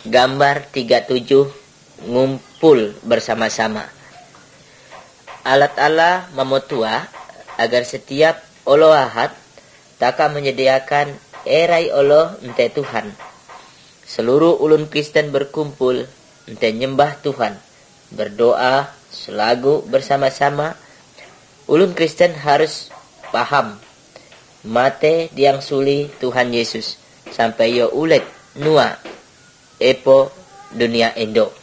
Gambar 37 ngumpul bersama-sama. Alat Allah memotua agar setiap olo ahad taka menyediakan erai olo ente Tuhan. Seluruh ulun Kristen berkumpul ente nyembah Tuhan, berdoa selagu bersama-sama. Ulun Kristen harus paham mate diang suli Tuhan Yesus sampai yo ulet nua epo dunia endo.